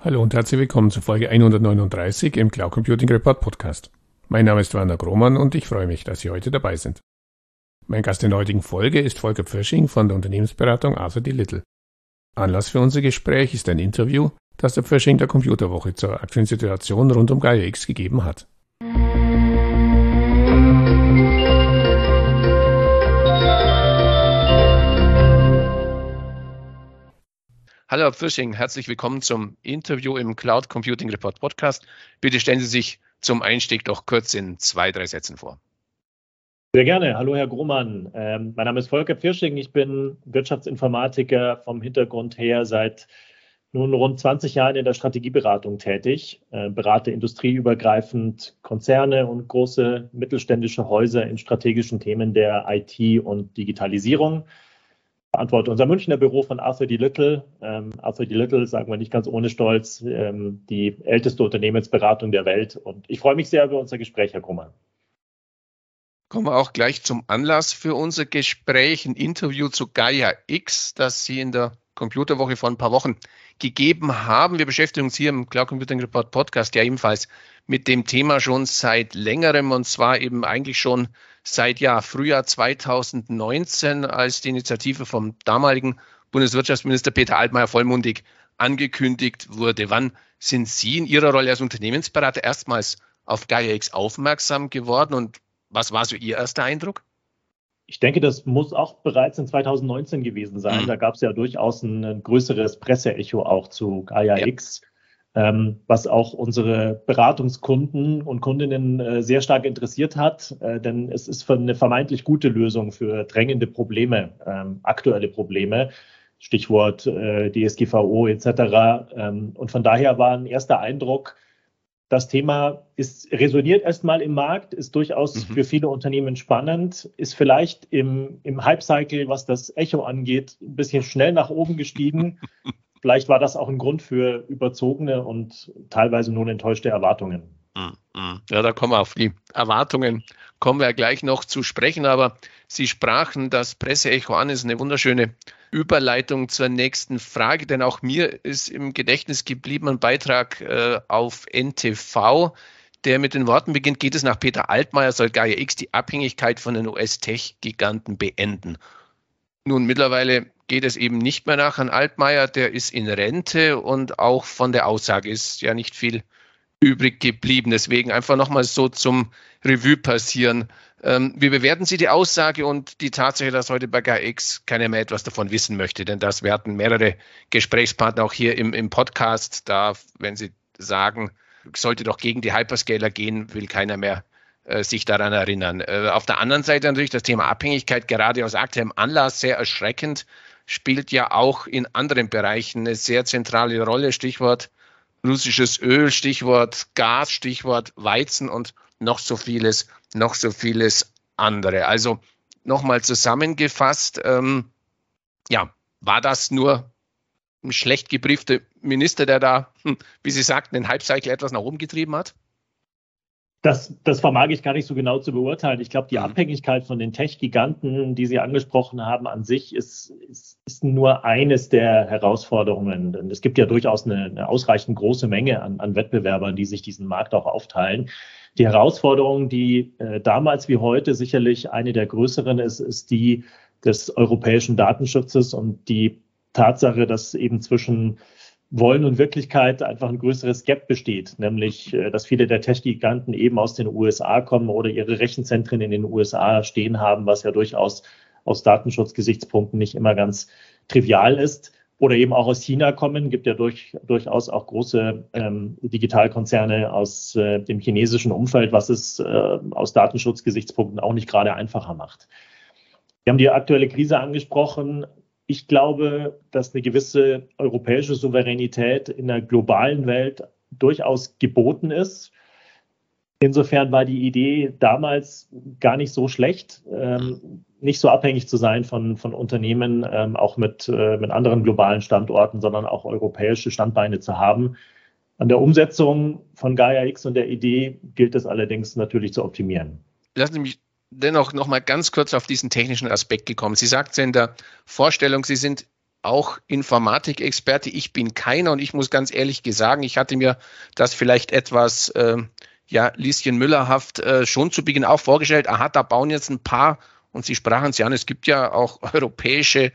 Hallo und herzlich willkommen zu Folge 139 im Cloud Computing Report Podcast. Mein Name ist Werner Grohmann und ich freue mich, dass Sie heute dabei sind. Mein Gast in der heutigen Folge ist Volker Pfirsching von der Unternehmensberatung Arthur D. Little. Anlass für unser Gespräch ist ein Interview, das der Pfirsching der Computerwoche zur aktuellen Situation rund um Gaia X gegeben hat. Hallo Herr Pfirsching, herzlich willkommen zum Interview im Cloud Computing Report Podcast. Bitte stellen Sie sich zum Einstieg doch kurz in 2-3 Sätzen vor. Sehr gerne. Hallo Herr Grohmann. Mein Name ist Volker Pfirsching. Ich bin Wirtschaftsinformatiker vom Hintergrund her seit nun rund 20 Jahren in der Strategieberatung tätig. Berate industrieübergreifend Konzerne und große mittelständische Häuser in strategischen Themen der IT und Digitalisierung. Verantworte unser Münchner Büro von Arthur D. Little. Arthur D. Little, sagen wir nicht ganz ohne Stolz, die älteste Unternehmensberatung der Welt. Und ich freue mich sehr über unser Gespräch, Herr Grohmann. Kommen wir auch gleich zum Anlass für unser Gespräch, ein Interview zu Gaia X, das Sie in der Computerwoche vor ein paar Wochen gegeben haben. Wir beschäftigen uns hier im Cloud Computing Report Podcast ja ebenfalls mit dem Thema schon seit längerem, und zwar eben eigentlich schon seit Frühjahr 2019, als die Initiative vom damaligen Bundeswirtschaftsminister Peter Altmaier vollmundig angekündigt wurde. Wann sind Sie in Ihrer Rolle als Unternehmensberater erstmals auf Gaia X aufmerksam geworden und was war so Ihr erster Eindruck? Ich denke, das muss auch bereits in 2019 gewesen sein. Da gab es ja durchaus ein größeres Presseecho auch zu Gaia X, was auch unsere Beratungskunden und Kundinnen sehr stark interessiert hat, denn es ist eine vermeintlich gute Lösung für drängende Probleme, aktuelle Probleme, Stichwort DSGVO etc. Und von daher war ein erster Eindruck, das Thema resoniert erstmal im Markt, ist durchaus für viele Unternehmen spannend, ist vielleicht im Hype-Cycle, was das Echo angeht, ein bisschen schnell nach oben gestiegen. Vielleicht war das auch ein Grund für überzogene und teilweise nun enttäuschte Erwartungen. Ja, da kommen wir auf die Erwartungen, kommen wir ja gleich noch zu sprechen, aber Sie sprachen das Presseecho an, ist eine wunderschöne Überleitung zur nächsten Frage, denn auch mir ist im Gedächtnis geblieben ein Beitrag auf NTV, der mit den Worten beginnt: Geht es nach Peter Altmaier, soll Gaia X die Abhängigkeit von den US-Tech-Giganten beenden. Nun, mittlerweile geht es eben nicht mehr nach Herrn Altmaier, der ist in Rente und auch von der Aussage ist ja nicht viel übrig geblieben. Deswegen einfach nochmal so zum Revue passieren. Wie bewerten Sie die Aussage und die Tatsache, dass heute bei Gaia X keiner mehr etwas davon wissen möchte? Denn das werten mehrere Gesprächspartner auch hier im Podcast. Da, wenn Sie sagen, sollte doch gegen die Hyperscaler gehen, will keiner mehr sich daran erinnern. Auf der anderen Seite natürlich das Thema Abhängigkeit, gerade aus aktuellem Anlass sehr erschreckend, spielt ja auch in anderen Bereichen eine sehr zentrale Rolle. Stichwort russisches Öl, Stichwort Gas, Stichwort Weizen und noch so vieles andere. Also nochmal zusammengefasst, war das nur ein schlecht gebriefter Minister, der da, wie Sie sagten, den Hype-Cycle etwas nach oben getrieben hat? Das vermag ich gar nicht so genau zu beurteilen. Ich glaube, die Abhängigkeit von den Tech-Giganten, die Sie angesprochen haben, an sich ist nur eines der Herausforderungen. Denn es gibt ja durchaus eine ausreichend große Menge an Wettbewerbern, die sich diesen Markt auch aufteilen. Die Herausforderung, die damals wie heute sicherlich eine der größeren ist die des europäischen Datenschutzes und die Tatsache, dass eben zwischen Wollen und Wirklichkeit einfach ein größeres Gap besteht, nämlich, dass viele der Tech-Giganten eben aus den USA kommen oder ihre Rechenzentren in den USA stehen haben, was ja durchaus aus Datenschutzgesichtspunkten nicht immer ganz trivial ist, oder eben auch aus China kommen. Gibt ja durchaus auch große Digitalkonzerne aus dem chinesischen Umfeld, was es aus Datenschutzgesichtspunkten auch nicht gerade einfacher macht. Wir haben die aktuelle Krise angesprochen. Ich glaube, dass eine gewisse europäische Souveränität in der globalen Welt durchaus geboten ist. Insofern war die Idee damals gar nicht so schlecht, nicht so abhängig zu sein von Unternehmen, auch mit anderen globalen Standorten, sondern auch europäische Standbeine zu haben. An der Umsetzung von Gaia X und der Idee gilt es allerdings natürlich zu optimieren. Lassen Sie mich dennoch noch mal ganz kurz auf diesen technischen Aspekt gekommen. Sie sagten in der Vorstellung, Sie sind auch Informatikexperte. Ich bin keiner und ich muss ganz ehrlich sagen, ich hatte mir das vielleicht etwas Lieschen Müllerhaft schon zu Beginn auch vorgestellt. Aha, da bauen jetzt ein paar, und Sie sprachen es ja an, es gibt ja auch europäische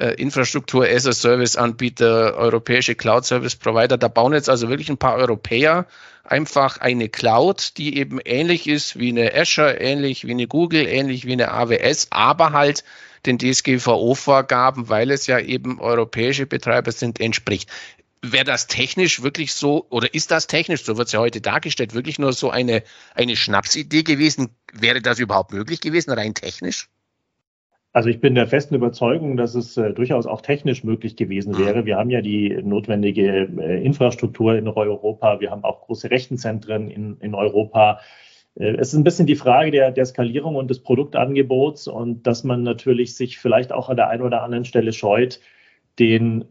Infrastruktur-as-a-Service-Anbieter, europäische Cloud-Service-Provider. Da bauen jetzt also wirklich ein paar Europäer einfach eine Cloud, die eben ähnlich ist wie eine Azure, ähnlich wie eine Google, ähnlich wie eine AWS, aber halt den DSGVO-Vorgaben, weil es ja eben europäische Betreiber sind, entspricht. Wäre das technisch wirklich so, oder ist das technisch, so wird es ja heute dargestellt, wirklich nur so eine Schnapsidee gewesen? Wäre das überhaupt möglich gewesen, rein technisch? Also ich bin der festen Überzeugung, dass es durchaus auch technisch möglich gewesen wäre. Wir haben ja die notwendige Infrastruktur in Europa. Wir haben auch große Rechenzentren in Europa. Es ist ein bisschen die Frage der Skalierung und des Produktangebots und dass man natürlich sich vielleicht auch an der einen oder anderen Stelle scheut, den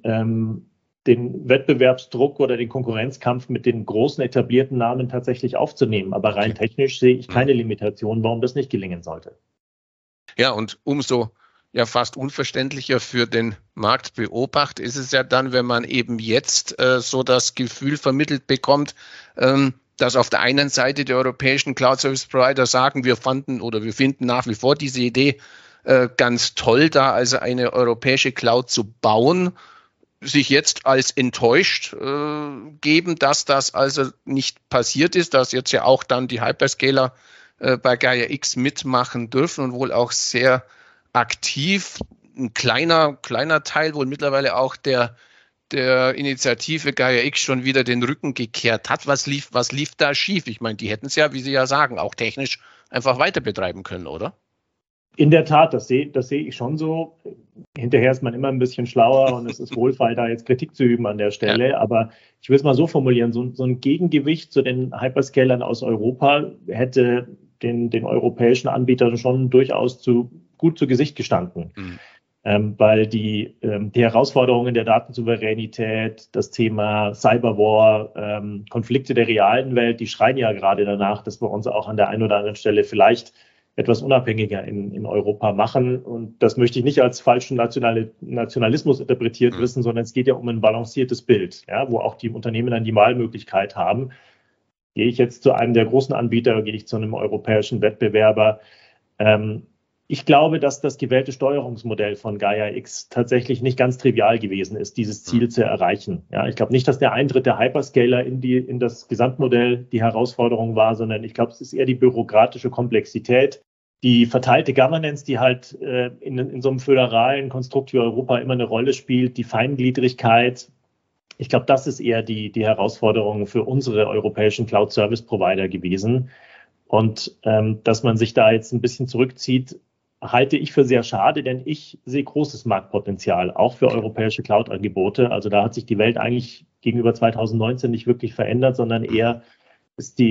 Wettbewerbsdruck oder den Konkurrenzkampf mit den großen etablierten Namen tatsächlich aufzunehmen. Aber rein technisch sehe ich keine Limitation, warum das nicht gelingen sollte. Ja, und umso fast unverständlicher für den Marktbeobachter ist es ja dann, wenn man eben jetzt so das Gefühl vermittelt bekommt, dass auf der einen Seite die europäischen Cloud-Service-Provider sagen, wir finden nach wie vor diese Idee ganz toll, da also eine europäische Cloud zu bauen, sich jetzt als enttäuscht geben, dass das also nicht passiert ist, dass jetzt ja auch dann die Hyperscaler bei Gaia X mitmachen dürfen und wohl auch sehr aktiv. Ein kleiner Teil wohl mittlerweile auch der Initiative Gaia X schon wieder den Rücken gekehrt hat. Was lief da schief? Ich meine, die hätten es ja, wie Sie ja sagen, auch technisch einfach weiter betreiben können, oder? In der Tat, das sehe ich schon so. Hinterher ist man immer ein bisschen schlauer und es ist wohlfeil, da jetzt Kritik zu üben an der Stelle. Ja. Aber ich will es mal so formulieren, so ein Gegengewicht zu den Hyperscalern aus Europa hätte den europäischen Anbietern schon durchaus gut zu Gesicht gestanden. Weil die Herausforderungen der Datensouveränität, das Thema Cyberwar, Konflikte der realen Welt, die schreien ja gerade danach, dass wir uns auch an der einen oder anderen Stelle vielleicht etwas unabhängiger in Europa machen. Und das möchte ich nicht als falschen Nationalismus interpretiert wissen, sondern es geht ja um ein balanciertes Bild, ja, wo auch die Unternehmen dann die Wahlmöglichkeit haben. Gehe ich jetzt zu einem der großen Anbieter, gehe ich zu einem europäischen Wettbewerber? Ich glaube, dass das gewählte Steuerungsmodell von Gaia X tatsächlich nicht ganz trivial gewesen ist, dieses Ziel zu erreichen. Ja, ich glaube nicht, dass der Eintritt der Hyperscaler in das Gesamtmodell die Herausforderung war, sondern ich glaube, es ist eher die bürokratische Komplexität, die verteilte Governance, die halt in so einem föderalen Konstrukt wie Europa immer eine Rolle spielt, die Feingliedrigkeit. Ich glaube, das ist eher die Herausforderung für unsere europäischen Cloud-Service-Provider gewesen. Und dass man sich da jetzt ein bisschen zurückzieht, halte ich für sehr schade, denn ich sehe großes Marktpotenzial, auch für europäische Cloud-Angebote. Also da hat sich die Welt eigentlich gegenüber 2019 nicht wirklich verändert, sondern eher ist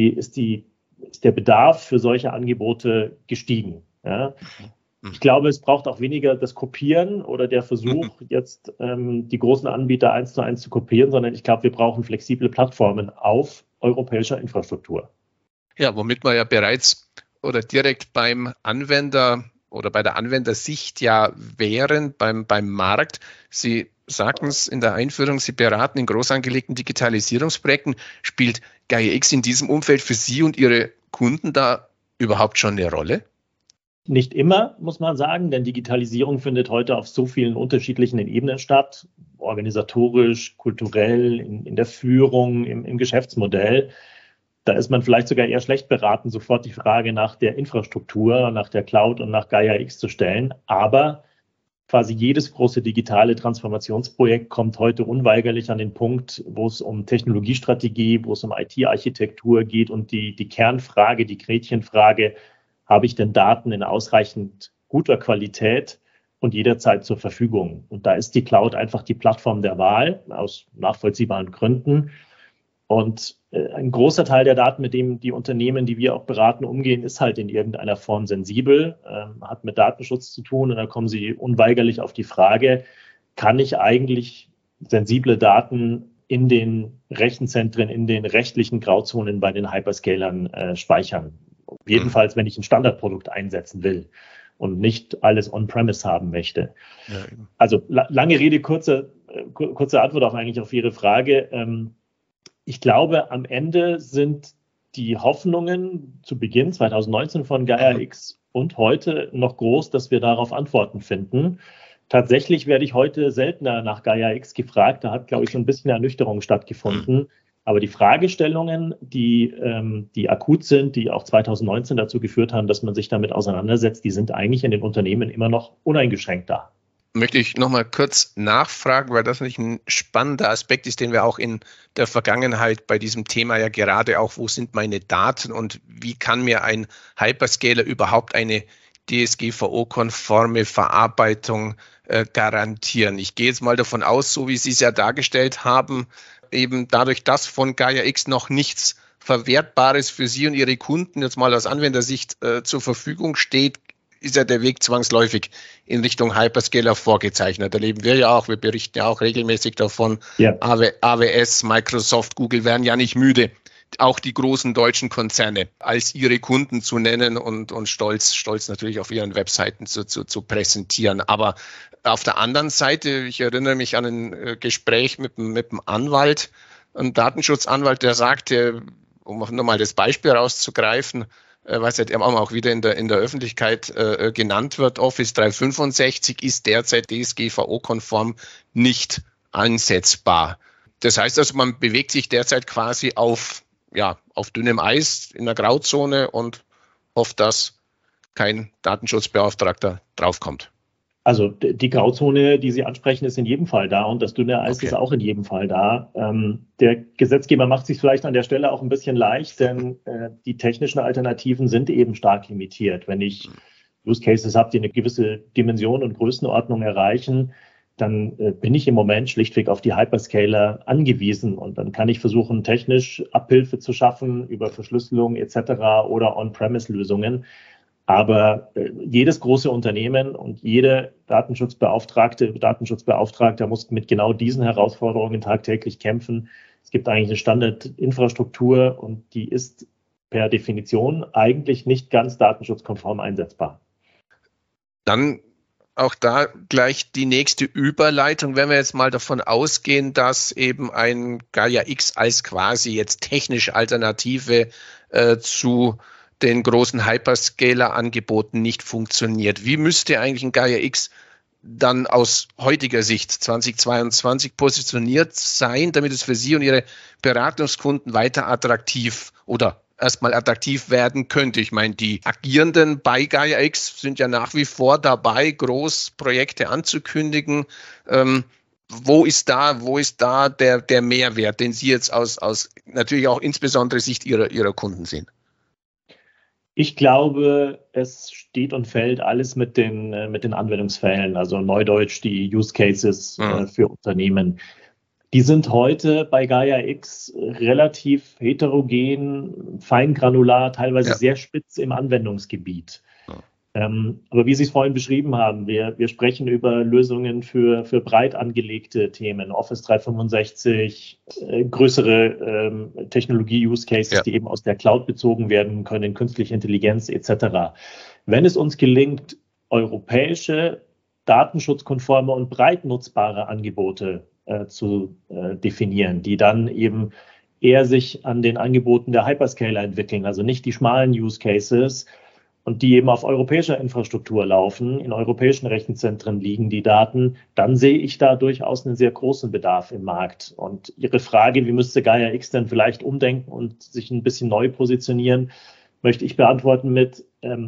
der Bedarf für solche Angebote gestiegen. Ja. Ich glaube, es braucht auch weniger das Kopieren oder der Versuch, jetzt die großen Anbieter 1:1 zu kopieren, sondern ich glaube, wir brauchen flexible Plattformen auf europäischer Infrastruktur. Ja, womit wir ja bereits oder direkt beim Anwender oder bei der Anwendersicht ja wären, beim Markt. Sie sagten es in der Einführung, Sie beraten in groß angelegten Digitalisierungsprojekten. Spielt Gaia X in diesem Umfeld für Sie und Ihre Kunden da überhaupt schon eine Rolle? Nicht immer, muss man sagen, denn Digitalisierung findet heute auf so vielen unterschiedlichen Ebenen statt, organisatorisch, kulturell, in der Führung, im Geschäftsmodell. Da ist man vielleicht sogar eher schlecht beraten, sofort die Frage nach der Infrastruktur, nach der Cloud und nach Gaia X zu stellen. Aber quasi jedes große digitale Transformationsprojekt kommt heute unweigerlich an den Punkt, wo es um Technologiestrategie, wo es um IT-Architektur geht und die Kernfrage, die Gretchenfrage, habe ich denn Daten in ausreichend guter Qualität und jederzeit zur Verfügung? Und da ist die Cloud einfach die Plattform der Wahl, aus nachvollziehbaren Gründen. Und ein großer Teil der Daten, mit dem die Unternehmen, die wir auch beraten, umgehen, ist halt in irgendeiner Form sensibel, hat mit Datenschutz zu tun. Und da kommen sie unweigerlich auf die Frage, kann ich eigentlich sensible Daten in den Rechenzentren, in den rechtlichen Grauzonen bei den Hyperscalern speichern? Jedenfalls, wenn ich ein Standardprodukt einsetzen will. und nicht alles on-premise haben möchte. Ja, also lange Rede, kurze Antwort eigentlich auf Ihre Frage. Ich glaube, am Ende sind die Hoffnungen zu Beginn 2019 von Gaia-X und heute noch groß, dass wir darauf Antworten finden. Tatsächlich werde ich heute seltener nach Gaia-X gefragt. Da hat, glaube ich, so ein bisschen Ernüchterung stattgefunden. Aber die Fragestellungen, die akut sind, die auch 2019 dazu geführt haben, dass man sich damit auseinandersetzt, die sind eigentlich in den Unternehmen immer noch uneingeschränkt da. Möchte ich nochmal kurz nachfragen, weil das natürlich ein spannender Aspekt ist, den wir auch in der Vergangenheit bei diesem Thema ja gerade auch, wo sind meine Daten und wie kann mir ein Hyperscaler überhaupt eine DSGVO-konforme Verarbeitung garantieren. Ich gehe jetzt mal davon aus, so wie Sie es ja dargestellt haben, eben dadurch, dass von Gaia-X noch nichts Verwertbares für Sie und Ihre Kunden jetzt mal aus Anwendersicht zur Verfügung steht, ist ja der Weg zwangsläufig in Richtung Hyperscaler vorgezeichnet. Da erleben wir ja auch, wir berichten ja auch regelmäßig davon. Ja. AWS, Microsoft, Google werden ja nicht müde, auch die großen deutschen Konzerne als ihre Kunden zu nennen und stolz natürlich auf ihren Webseiten zu präsentieren. Aber auf der anderen Seite, ich erinnere mich an ein Gespräch mit einem Anwalt, einem Datenschutzanwalt, der sagte, um nochmal das Beispiel rauszugreifen, was ja auch wieder in der Öffentlichkeit genannt wird, Office 365 ist derzeit DSGVO-konform nicht einsetzbar. Das heißt also, man bewegt sich derzeit quasi auf dünnem Eis in der Grauzone und hofft, dass kein Datenschutzbeauftragter draufkommt. Also die Grauzone, die Sie ansprechen, ist in jedem Fall da und das dünne Eis ist auch in jedem Fall da. Der Gesetzgeber macht sich vielleicht an der Stelle auch ein bisschen leicht, denn die technischen Alternativen sind eben stark limitiert. Wenn ich Use Cases habe, die eine gewisse Dimension und Größenordnung erreichen, dann bin ich im Moment schlichtweg auf die Hyperscaler angewiesen und dann kann ich versuchen, technisch Abhilfe zu schaffen über Verschlüsselung etc. oder On-Premise-Lösungen. Aber jedes große Unternehmen und jede Datenschutzbeauftragter muss mit genau diesen Herausforderungen tagtäglich kämpfen. Es gibt eigentlich eine Standardinfrastruktur und die ist per Definition eigentlich nicht ganz datenschutzkonform einsetzbar. Dann auch da gleich die nächste Überleitung, wenn wir jetzt mal davon ausgehen, dass eben ein Gaia-X als quasi jetzt technische Alternative zu den großen Hyperscaler-Angeboten nicht funktioniert. Wie müsste eigentlich ein Gaia-X dann aus heutiger Sicht 2022 positioniert sein, damit es für Sie und Ihre Beratungskunden weiter attraktiv oder erstmal attraktiv werden könnte? Ich meine, die Agierenden bei Gaia-X sind ja nach wie vor dabei, Großprojekte anzukündigen. Wo ist da der Mehrwert, den Sie jetzt aus natürlich auch insbesondere Sicht Ihrer Kunden sehen? Ich glaube, es steht und fällt alles mit den Anwendungsfällen, also neudeutsch die Use Cases für Unternehmen. Die sind heute bei Gaia-X relativ heterogen, feingranular, teilweise sehr spitz im Anwendungsgebiet. Aber wie Sie es vorhin beschrieben haben, wir sprechen über Lösungen für breit angelegte Themen, Office 365, größere Technologie-Use-Cases, die eben aus der Cloud bezogen werden können, künstliche Intelligenz etc. Wenn es uns gelingt, europäische, datenschutzkonforme und breit nutzbare Angebote zu definieren, die dann eben eher sich an den Angeboten der Hyperscaler entwickeln, also nicht die schmalen Use-Cases, und die eben auf europäischer Infrastruktur laufen, in europäischen Rechenzentren liegen die Daten, dann sehe ich da durchaus einen sehr großen Bedarf im Markt. Und Ihre Frage, wie müsste Gaia-X denn vielleicht umdenken und sich ein bisschen neu positionieren, möchte ich beantworten mit,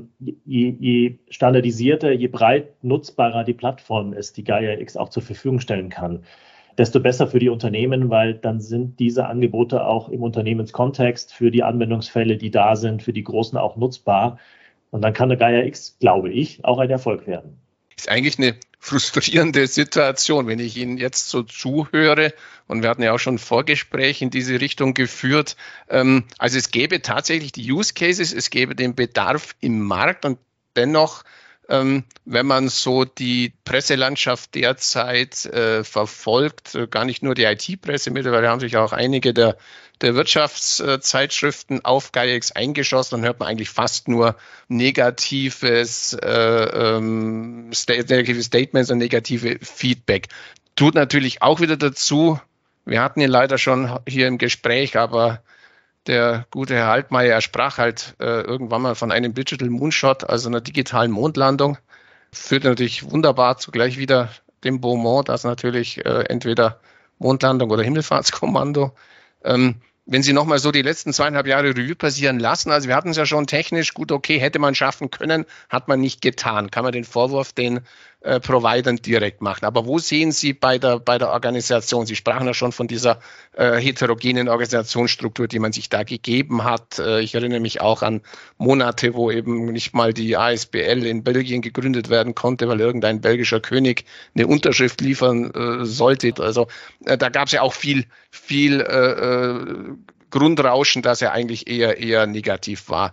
je standardisierter, je breit nutzbarer die Plattform ist, die Gaia-X auch zur Verfügung stellen kann, desto besser für die Unternehmen, weil dann sind diese Angebote auch im Unternehmenskontext für die Anwendungsfälle, die da sind, für die Großen auch nutzbar. Und dann kann der Gaia-X, glaube ich, auch ein Erfolg werden. Ist eigentlich eine frustrierende Situation, wenn ich Ihnen jetzt so zuhöre. Und wir hatten ja auch schon ein Vorgespräch in diese Richtung geführt. Also es gäbe tatsächlich die Use Cases, es gäbe den Bedarf im Markt und dennoch wenn man so die Presselandschaft derzeit verfolgt, gar nicht nur die IT-Presse, mittlerweile haben sich auch einige der Wirtschaftszeitschriften auf GAIA-X eingeschossen, dann hört man eigentlich fast nur negative Statements und negative Feedback. Tut natürlich auch wieder dazu, wir hatten ihn leider schon hier im Gespräch, aber der gute Herr Altmaier, er sprach halt irgendwann mal von einem Digital Moonshot, also einer digitalen Mondlandung. Führt natürlich wunderbar zugleich wieder dem Beaumont, das natürlich entweder Mondlandung oder Himmelfahrtskommando. Wenn Sie nochmal so die letzten 2,5 Jahre Revue passieren lassen, also wir hatten es ja schon technisch gut, okay, hätte man schaffen können, hat man nicht getan. Kann man den Vorwurf den Providern direkt machen. Aber wo sehen Sie bei der Organisation? Sie sprachen ja schon von dieser heterogenen Organisationsstruktur, die man sich da gegeben hat. Ich erinnere mich auch an Monate, wo eben nicht mal die ASBL in Belgien gegründet werden konnte, weil irgendein belgischer König eine Unterschrift liefern sollte. Also da gab es ja auch viel Grundrauschen, das ja eigentlich eher negativ war.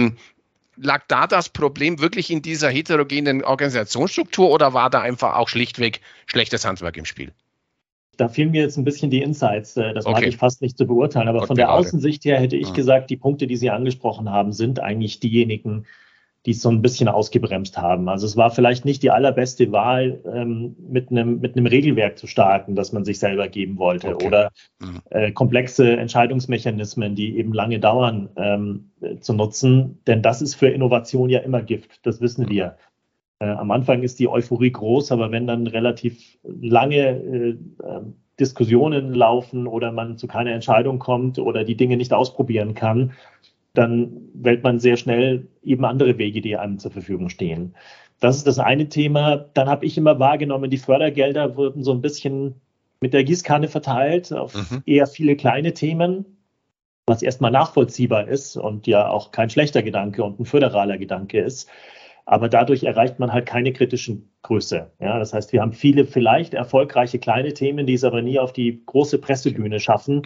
Lag da das Problem wirklich in dieser heterogenen Organisationsstruktur oder war da einfach auch schlichtweg schlechtes Handwerk im Spiel? Da fehlen mir jetzt ein bisschen die Insights. Das mag ich fast nicht zu beurteilen. Aber von der Außensicht her hätte ich gesagt, die Punkte, die Sie angesprochen haben, sind eigentlich diejenigen, die es so ein bisschen ausgebremst haben. Also es war vielleicht nicht die allerbeste Wahl, mit einem Regelwerk zu starten, das man sich selber geben wollte, oder komplexe Entscheidungsmechanismen, die eben lange dauern, zu nutzen. Denn das ist für Innovation ja immer Gift, das wissen wir. Am Anfang ist die Euphorie groß, aber wenn dann relativ lange Diskussionen laufen oder man zu keiner Entscheidung kommt oder die Dinge nicht ausprobieren kann, dann wählt man sehr schnell eben andere Wege, die einem zur Verfügung stehen. Das ist das eine Thema. Dann habe ich immer wahrgenommen, die Fördergelder wurden so ein bisschen mit der Gießkanne verteilt auf eher viele kleine Themen, was erstmal nachvollziehbar ist und ja auch kein schlechter Gedanke und ein föderaler Gedanke ist. Aber dadurch erreicht man halt keine kritischen Größe. Ja, das heißt, wir haben viele vielleicht erfolgreiche kleine Themen, die es aber nie auf die große Pressebühne schaffen.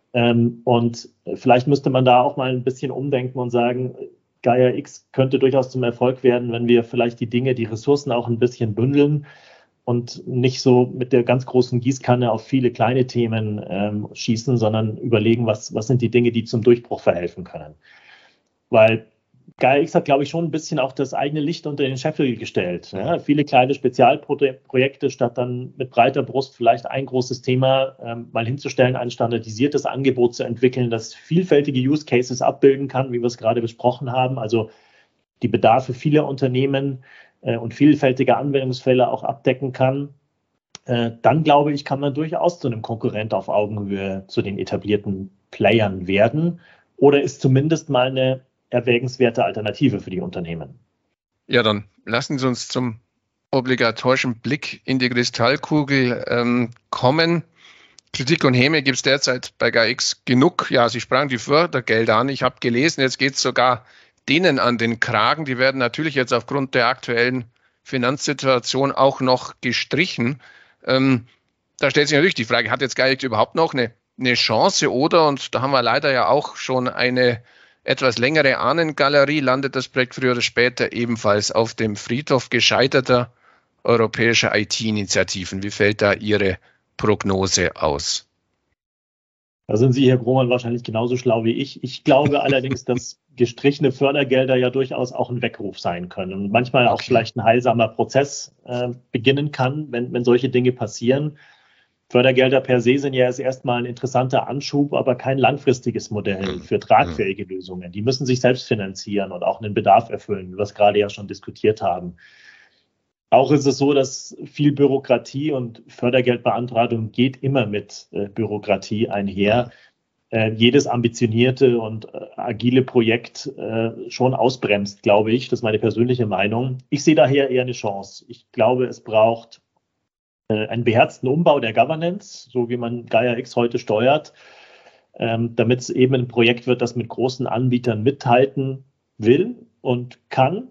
Und vielleicht müsste man da auch mal ein bisschen umdenken und sagen, GAIA-X könnte durchaus zum Erfolg werden, wenn wir vielleicht die Ressourcen auch ein bisschen bündeln und nicht so mit der ganz großen Gießkanne auf viele kleine Themen schießen, sondern überlegen, was sind die Dinge, die zum Durchbruch verhelfen können. Weil GAIA-X hat, glaube ich, schon ein bisschen auch das eigene Licht unter den Scheffel gestellt. Ja, viele kleine Spezialprojekte, statt dann mit breiter Brust vielleicht ein großes Thema mal hinzustellen, ein standardisiertes Angebot zu entwickeln, das vielfältige Use Cases abbilden kann, wie wir es gerade besprochen haben, also die Bedarfe vieler Unternehmen und vielfältige Anwendungsfälle auch abdecken kann. Dann, glaube ich, kann man durchaus zu einem Konkurrent auf Augenhöhe zu den etablierten Playern werden oder ist zumindest mal eine erwägenswerte Alternative für die Unternehmen. Ja, dann lassen Sie uns zum obligatorischen Blick in die Kristallkugel kommen. Kritik und Häme gibt es derzeit bei GAIA-X genug. Ja, Sie sprachen die Fördergelder an. Ich habe gelesen, jetzt geht es sogar denen an den Kragen. Die werden natürlich jetzt aufgrund der aktuellen Finanzsituation auch noch gestrichen. Da stellt sich natürlich die Frage, hat jetzt GAIA-X überhaupt noch eine Chance oder, und da haben wir leider ja auch schon eine etwas längere Ahnengalerie, landet das Projekt früher oder später ebenfalls auf dem Friedhof gescheiterter europäischer IT-Initiativen. Wie fällt da Ihre Prognose aus? Da sind Sie, Herr Grohmann, wahrscheinlich genauso schlau wie ich. Ich glaube allerdings, dass gestrichene Fördergelder ja durchaus auch ein Weckruf sein können und manchmal auch vielleicht ein heilsamer Prozess beginnen kann, wenn solche Dinge passieren. Fördergelder per se sind ja erstmal ein interessanter Anschub, aber kein langfristiges Modell für tragfähige Lösungen. Die müssen sich selbst finanzieren und auch einen Bedarf erfüllen, wie wir es gerade ja schon diskutiert haben. Auch ist es so, dass viel Bürokratie und Fördergeldbeantragung geht immer mit Bürokratie einher. Jedes ambitionierte und agile Projekt schon ausbremst, glaube ich. Das ist meine persönliche Meinung. Ich sehe daher eher eine Chance. Ich glaube, es braucht einen beherzten Umbau der Governance, so wie man GAIA-X heute steuert, damit es eben ein Projekt wird, das mit großen Anbietern mithalten will und kann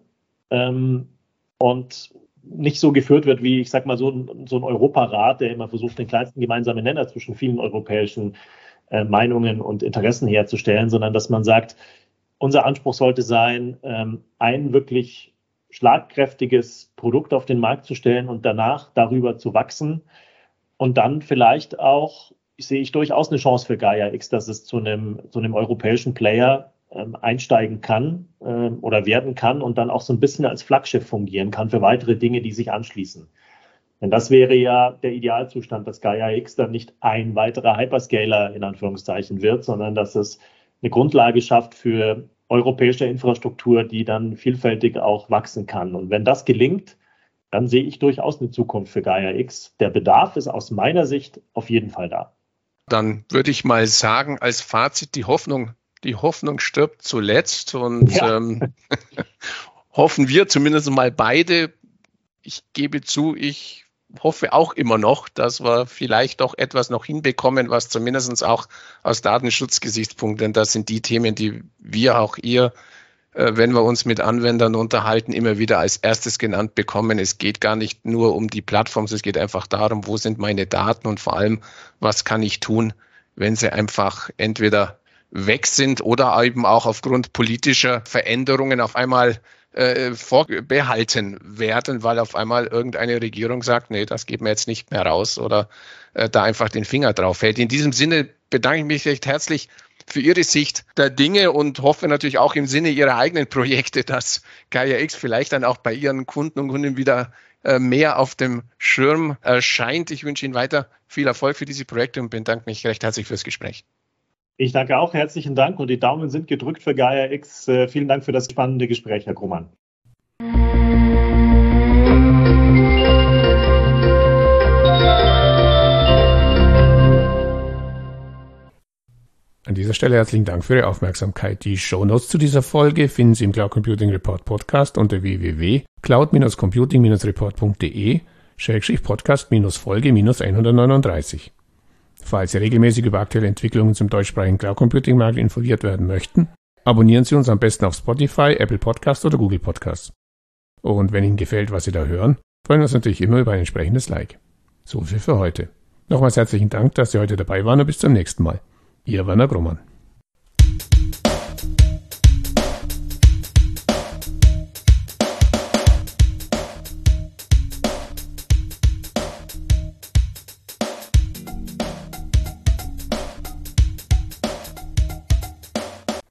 und nicht so geführt wird wie, ich sag mal, so ein Europarat, der immer versucht, den kleinsten gemeinsamen Nenner zwischen vielen europäischen Meinungen und Interessen herzustellen, sondern dass man sagt, unser Anspruch sollte sein, ein wirklich schlagkräftiges Produkt auf den Markt zu stellen und danach darüber zu wachsen. Und dann vielleicht auch, sehe ich durchaus eine Chance für Gaia X, dass es zu einem europäischen Player einsteigen kann oder werden kann und dann auch so ein bisschen als Flaggschiff fungieren kann für weitere Dinge, die sich anschließen. Denn das wäre ja der Idealzustand, dass Gaia X dann nicht ein weiterer Hyperscaler in Anführungszeichen wird, sondern dass es eine Grundlage schafft für europäische Infrastruktur, die dann vielfältig auch wachsen kann. Und wenn das gelingt, dann sehe ich durchaus eine Zukunft für Gaia X. Der Bedarf ist aus meiner Sicht auf jeden Fall da. Dann würde ich mal sagen, als Fazit, die Hoffnung stirbt zuletzt und hoffen wir zumindest mal beide. Ich gebe zu, ich hoffe auch immer noch, dass wir vielleicht doch etwas noch hinbekommen, was zumindest auch aus Datenschutzgesichtspunkten, das sind die Themen, die wir auch ihr, wenn wir uns mit Anwendern unterhalten, immer wieder als erstes genannt bekommen. Es geht gar nicht nur um die Plattform, es geht einfach darum, wo sind meine Daten und vor allem, was kann ich tun, wenn sie einfach entweder weg sind oder eben auch aufgrund politischer Veränderungen auf einmal vorbehalten werden, weil auf einmal irgendeine Regierung sagt, nee, das geben wir jetzt nicht mehr raus oder da einfach den Finger drauf hält. In diesem Sinne bedanke ich mich recht herzlich für Ihre Sicht der Dinge und hoffe natürlich auch im Sinne Ihrer eigenen Projekte, dass Gaia X vielleicht dann auch bei Ihren Kunden und Kunden wieder mehr auf dem Schirm erscheint. Ich wünsche Ihnen weiter viel Erfolg für diese Projekte und bedanke mich recht herzlich fürs Gespräch. Ich danke auch, herzlichen Dank und die Daumen sind gedrückt für Gaia X. Vielen Dank für das spannende Gespräch, Herr Grohmann. An dieser Stelle herzlichen Dank für Ihre Aufmerksamkeit. Die Shownotes zu dieser Folge finden Sie im Cloud Computing Report Podcast unter www.cloud-computing-report.de/podcast-Folge-139. Falls Sie regelmäßig über aktuelle Entwicklungen zum deutschsprachigen Cloud Computing Markt informiert werden möchten, abonnieren Sie uns am besten auf Spotify, Apple Podcasts oder Google Podcasts. Und wenn Ihnen gefällt, was Sie da hören, freuen wir uns natürlich immer über ein entsprechendes Like. So viel für heute. Nochmals herzlichen Dank, dass Sie heute dabei waren und bis zum nächsten Mal. Ihr Werner Grohmann.